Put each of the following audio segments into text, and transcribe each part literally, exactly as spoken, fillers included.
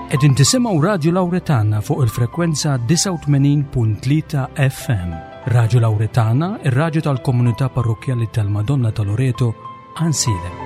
Qed intisimgħu Radio Lawretana fuq il-frekwenza tisa' u tmenin punt tlieta F M. Radio Lawretana, ir-radju tal-Komunità Parrokjali tal-Madonna ta' Loreto, Ansile.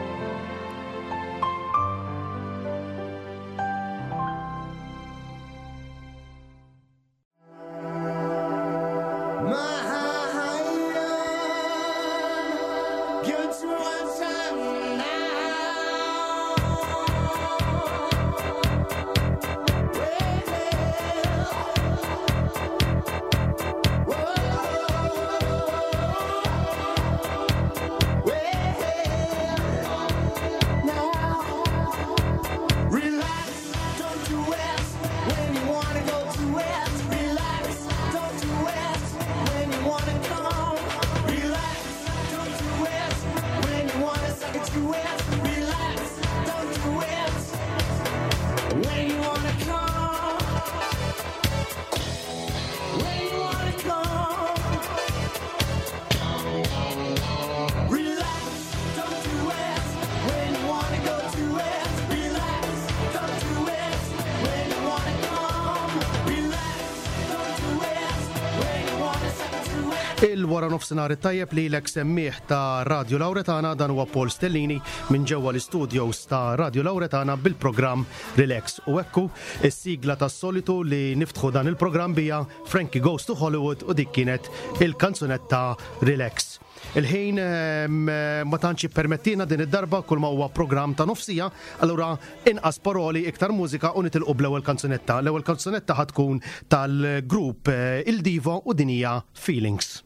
Il-wara nofsinhar it-tajjeb li l-ek semmieħ ta' Radio Lawretana dan huwa Paul Stellini minn ġewwa l-istudios ta' Radio Lawretana bil-programm Relax. U ekku is-sigla tas-solitu li niftħu dan il-programm bija Frankie Goes to Hollywood u dik kienet il-kanzunetta Relax. Il-ħin ma tantx permettina din id-darba kull ma huwa programm ta' nofsija, allura inqas paroli iktar mużika u nitilqu bl-ewwel kanzunetta. L-ewwel kanzunetta ħad tkun tal-grupp Il-Divo u din hija Feelings.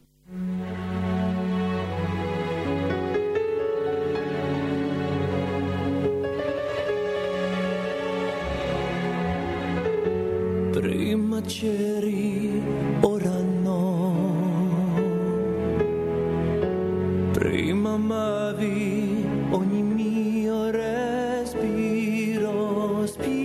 Prima c'eri, ora no. Prima amavi ogni mio respiro.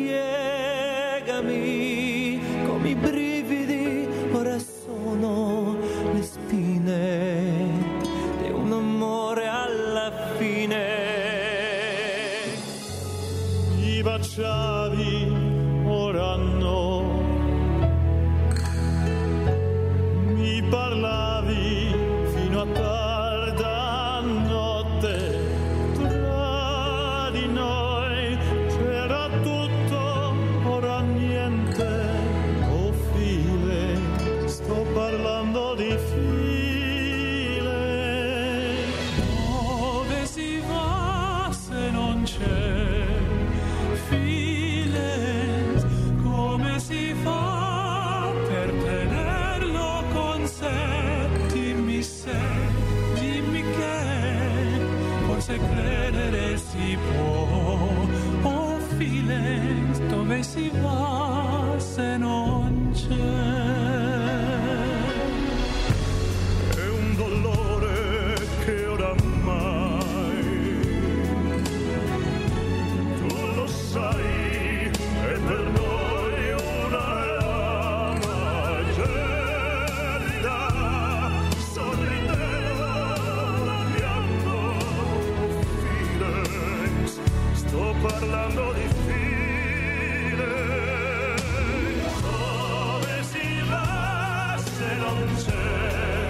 Spiegami come i brividi ora sono le spine di un amore alla fine. Mi baciavi, ora no. Mi parlavi fino a tarda notte. Tra di noi c'era tutto, ora niente. Oh file, sto parlando di file. Dove si va se non c'è file? Come si fa per tenerlo con sé? Dimmi se, dimmi che forse credere si può. Oh feelings, dove si va se non c'è? È un dolore che oramai tu lo sai, è per noi una ama gelida, sorrideva pianto. Feelings, sto parlando di feelings. Dove si va se non c'è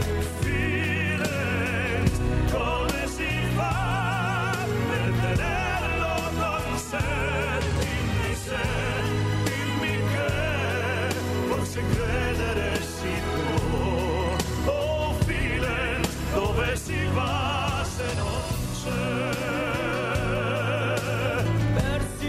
feelings? Come si fa per tenerlo con sé? Dimmi se, dimmi che forse credere si può. Oh feelings, dove si va se non c'è? Persi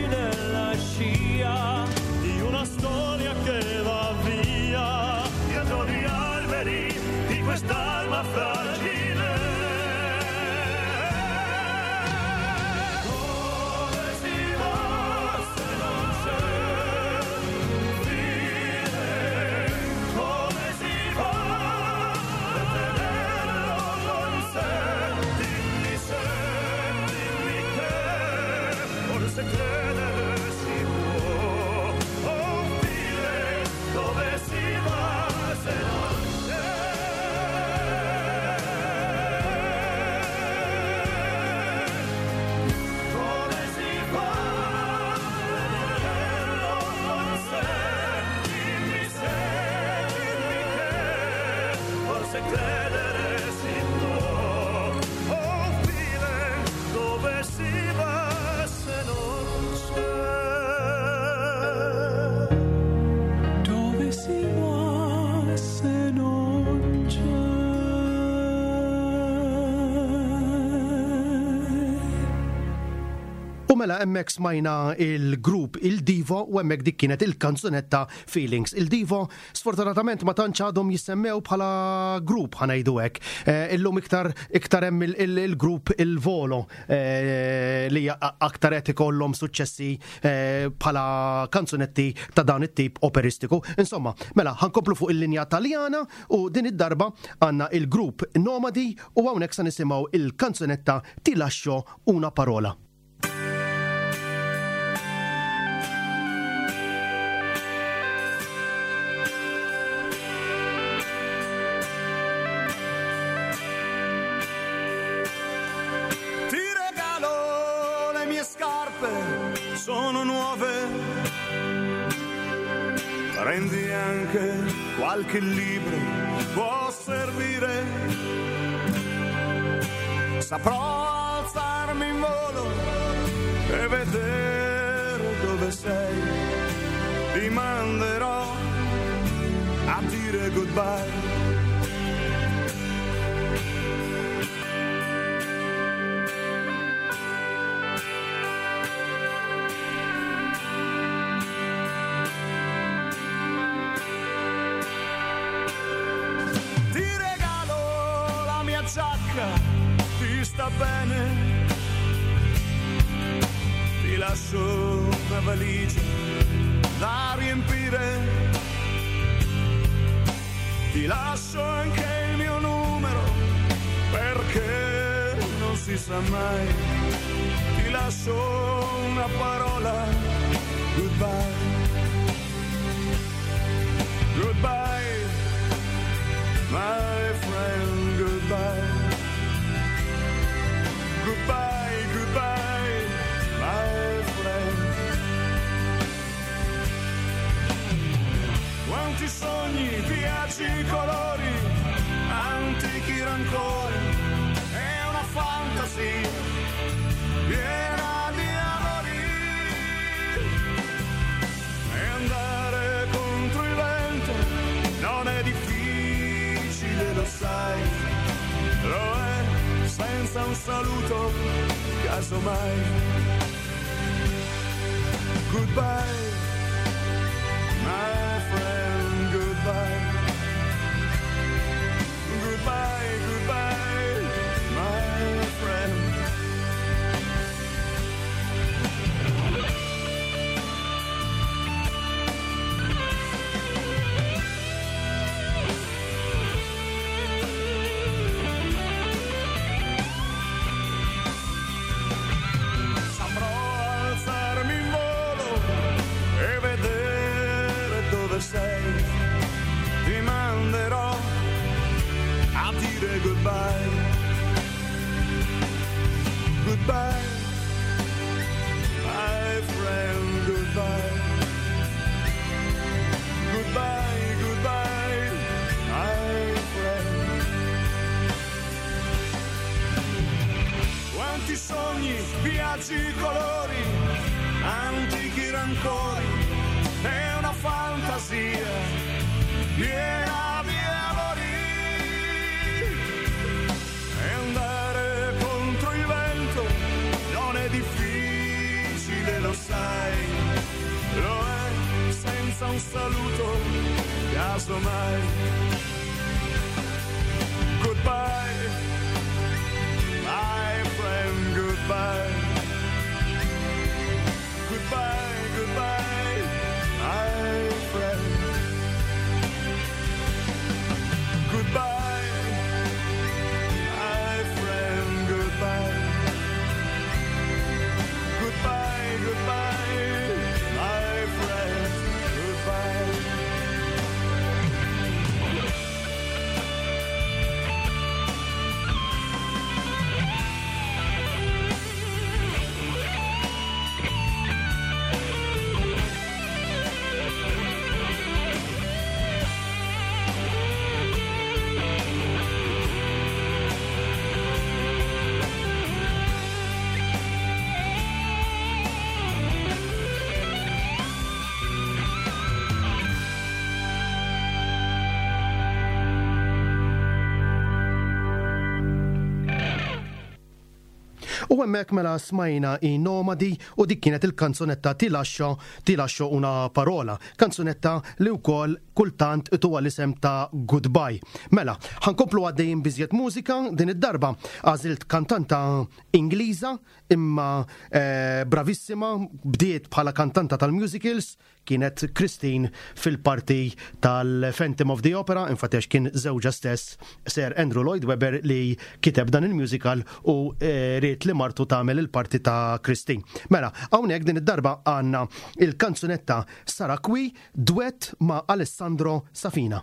U mela hemmhekk smajna il-grupp il-Divo u hemmhekk dik kienet il-kanzunetta Feelings. Il-Divo sfortunatament ma tantx għadhom jissemmew bħala grupp ħanajdu hekk. Eh, illum iktar iktar hemm il-grupp il-Volo eh, li aktar qed ikollhom suċċessi eh, bħala kanzunetti ta' dan it-tip operistiku. Insomma, mela ħankomplu fuq il-linja Taljana u din id-darba għandna il-grupp Nomadi u hawnhekk se nisimgħu il-kanzunetta Ti lascio una parola. Sono nuove, prendi anche qualche libro, può servire, saprò alzarmi in volo e vedere dove sei, ti manderò a dire goodbye. Ti sta bene, ti lascio una valigia da riempire, ti lascio anche il mio numero perché non si sa mai, ti lascio una parola, goodbye, goodbye, my friend, goodbye. Goodbye, goodbye, my friend. Quanti sogni, viaggi, colori, antichi rancori, è una fantasia piena di amori. E andare contro il vento non è difficile, lo sai, lo è. Senza un saluto, casomai. Goodbye, my friend, goodbye. Goodbye, goodbye, my friend. Sei, ti manderò a dire goodbye, goodbye, my friend, goodbye, goodbye, goodbye, my friend. Quanti sogni, viaggi, colori, antichi rancori, è una fantasia piena di amori. E andare contro il vento non è difficile, lo sai, lo è, senza un saluto, casomai. Goodbye, my friend, goodbye. Goodbye, goodbye, my friend. U hemmhekk mela smajna i Nomadi u dik kienet il-kanzunetta Tilascio Tilascio una parola, kanzunetta li wkoll kultant ituwa l-isem ta' Goodbye. Mela, ħankomplu għaddejjin biżjed mużika din id-darba għażilt kantanta Ingliża imma eh, bravissima, bdiet bħala kantanta tal-musicals, kienet Christine fil-parti tal-Phantom of the Opera, infatex kien żewġa stess Sir Andrew Lloyd Webber li kiteb dan il-musical u eh, riet li martu tagħmel il-parti ta' Christine. Mela, hawnhekk din id-darba għandna il-kanzunetta Sara Qui duett ma' Alessandro Safina.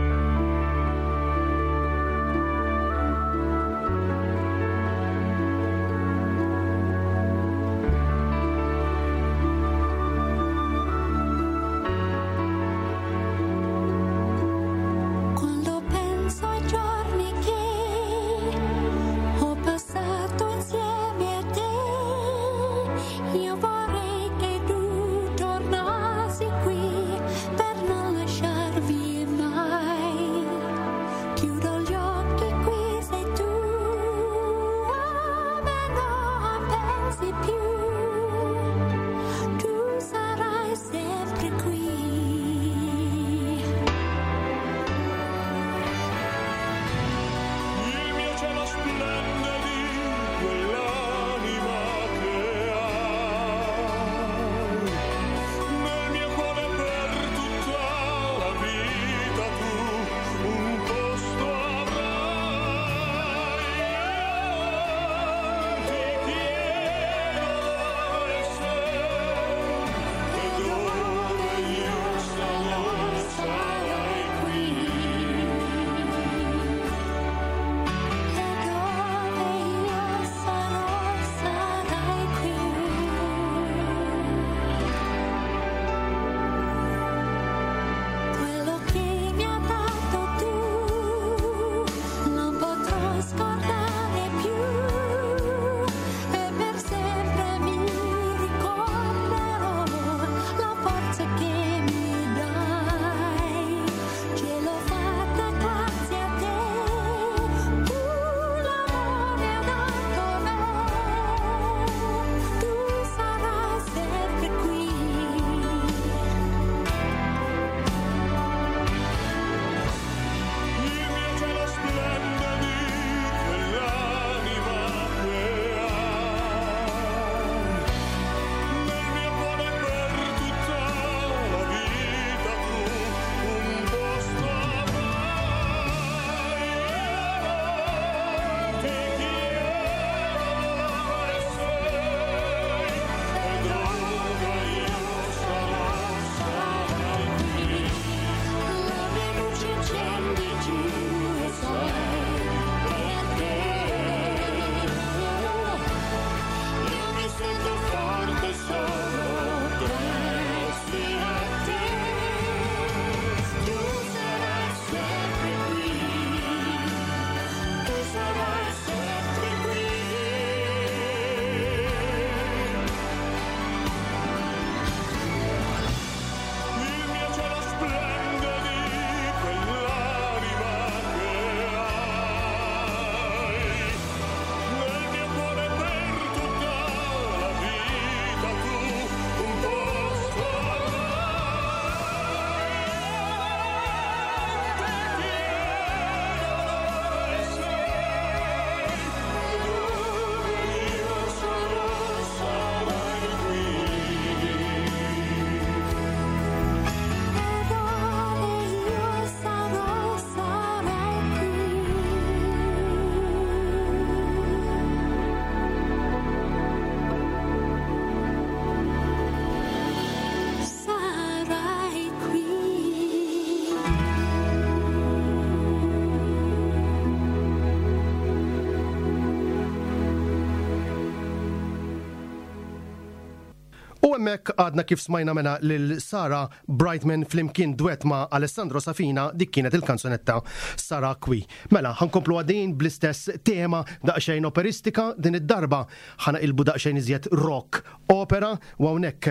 U hemmhekk għadna kif smajna mena lil Sara Brightman flimkien duett ma' Alessandro Safina, dik kienet il-kanzunetta Sara Qui. Mela, ħankomplu għadin bl-istess tema daqsxejn operistika, din id-darba ħanaqilbu daqsxejn iżjed rock opera, u hawnhekk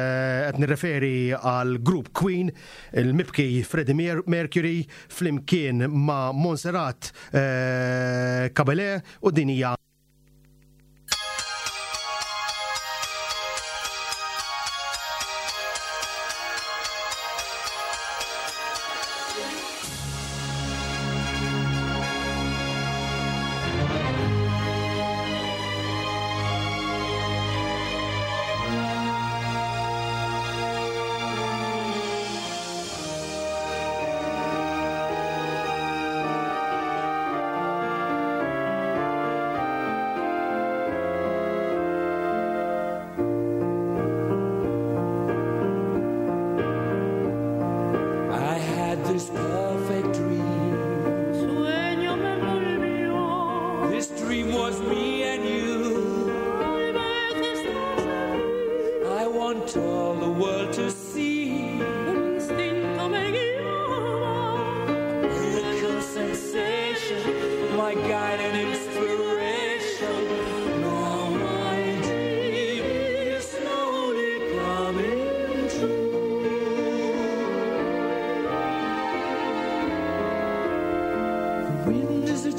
qed nirreferi għal grupp Queen, il-mibki Freddie Mercury flimkien ma' Montserrat Caballé u din hija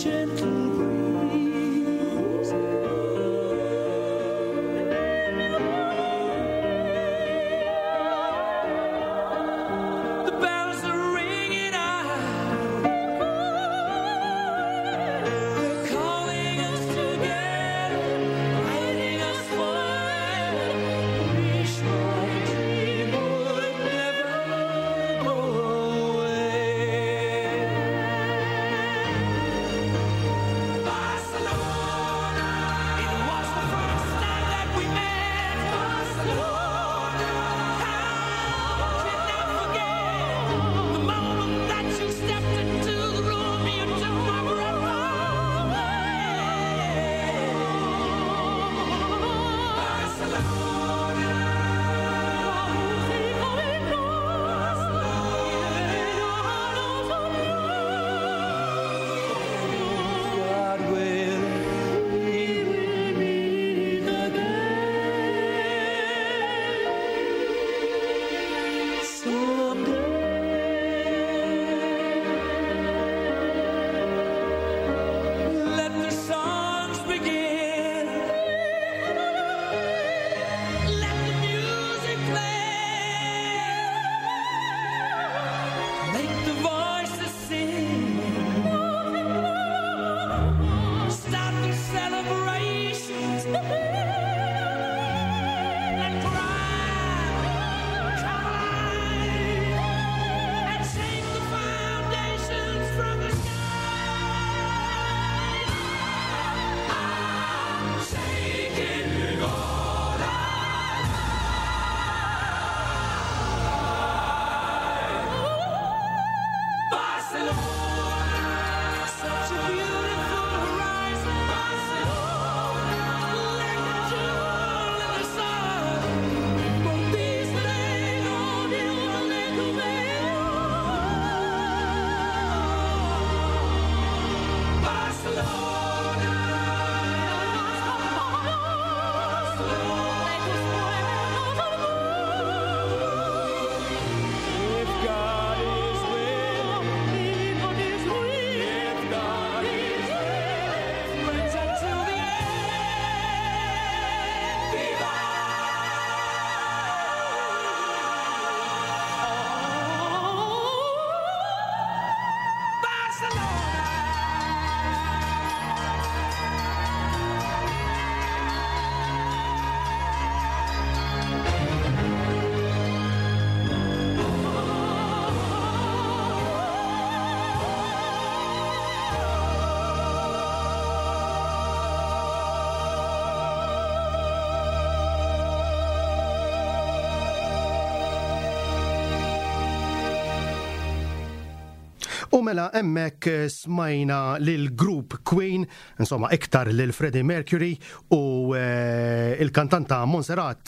U mela emmek smajna lil group Queen, insomma iktar lil Freddie Mercury u e, il-kantanta Montserrat,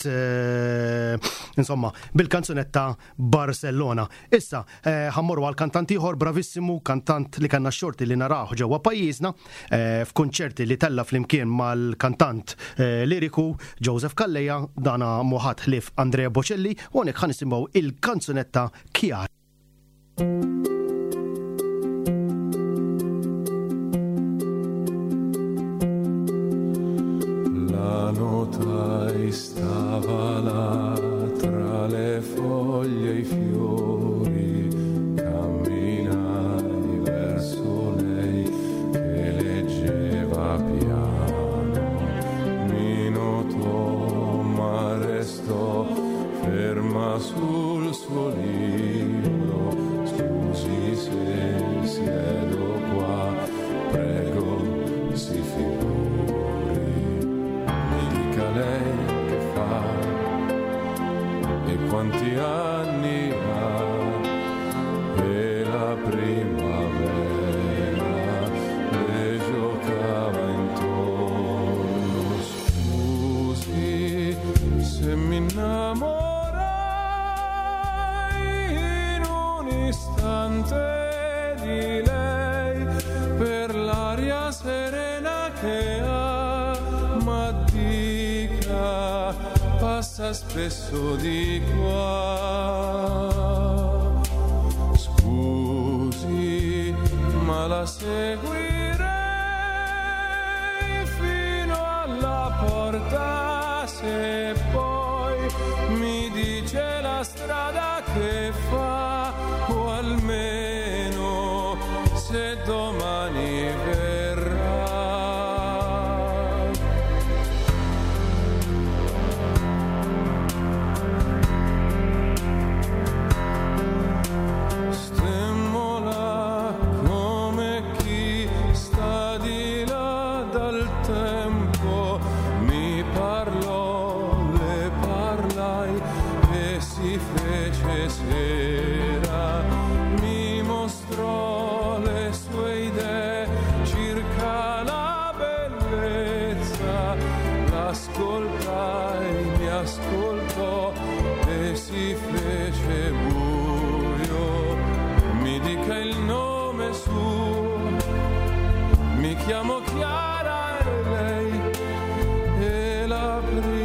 e, insomma bil-kanzunetta Barcellona. Issa ħammorru e, għal-kantant ieħor bravissimu, kantant li kanna xorti li naraħ ġewwa pajjiżna e, f'kunċerti li tella flimkien mal-kantant e, liriku Joseph Calleja, dana muħat ħlif Andrea Bocelli, u hawnhekk ħanisimgħu il-kanzunetta Chiara. La nota stava là tra le foglie e i fiori, camminai verso lei che leggeva piano, mi notò ma restò ferma sul suo libro. Scusi se siedo qua, prego si figuri, mi dica lei che fa e quanti anni ha, e la primavera le giocava intorno. Scusi se mi innamorai in un istante di lei, per l'aria serena che ha, ma dica, passa spesso di qua. Scusi, ma la seguirei porta se poi mi dice la strada che fa, o almeno se domani verrà. Stemmo là come chi sta di là dal tempo, mi parlò, le parlai e si fece sera, mi mostrò le sue idee circa la bellezza, l'ascoltai, mi ascoltò e si fece buio, mi dica il nome suo, mi chiamo Chiara e lei, e la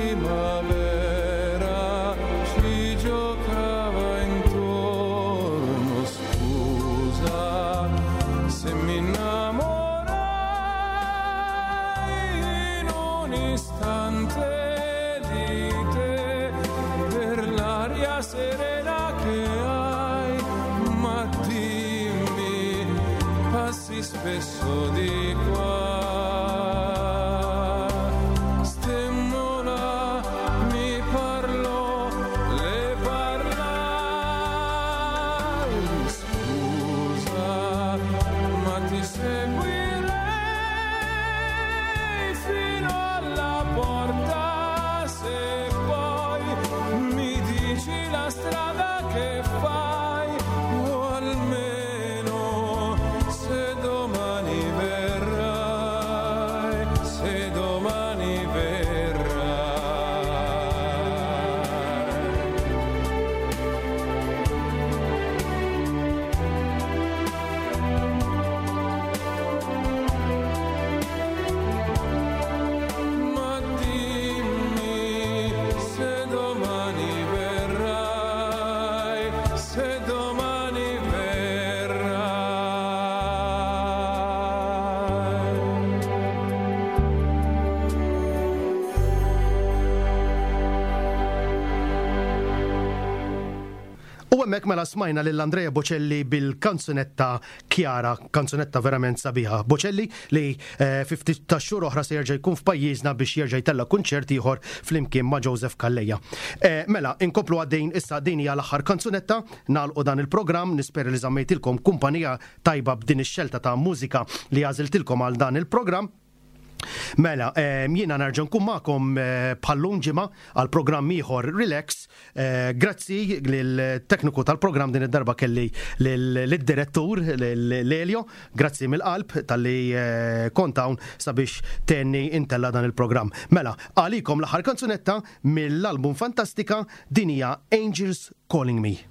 primavera ci giocava intorno. Scusa se mi innamorai in un istante di te, per l'aria serena che hai, ma dimmi, passi spesso di qua. Stemmo là, mi parlò, le parlai. Scusa, ma ti seguirei fino alla porta se poi mi dici la strada che fai, o almeno se domani verrai, se domani verrai. Ma dimmi se domani verrai, se domani verrai. U hemmhekk mela smajna lil Andrea Bocelli bil-kanzunetta Chiara, kanzunetta verament sabiħa. Bocelli li eh, ftit ta' xhur oħra se jerġa' jkun f'pajjiżna biex jerġa' jtella kunċert ieħor flimkien ma' Joseph Calleja. Eh, mela, inkomplu għaddejn issa din hija l-aħħar kanzunetta, nagħlqu dan il-programm, nispera li żammejtilkom kumpanija tajba b'din ix-xelta ta' mużika li għażiltilkom għal dan il-programm. Mela, eh, jiena nerġa' nkun magħkom eh, bħallum ġimgħa għal programm ieħor Relax. Eh, grazzi lill-tekniku tal-programm din id-darba kelli lid-direttur l-Elio. Grazzi mill-qalb tal-li eh, kontawn sabiex tenni intella dan il-programm. Mela, għalikom l-aħħar kanzunetta mill-album Fantastika din hija Angels Calling Me.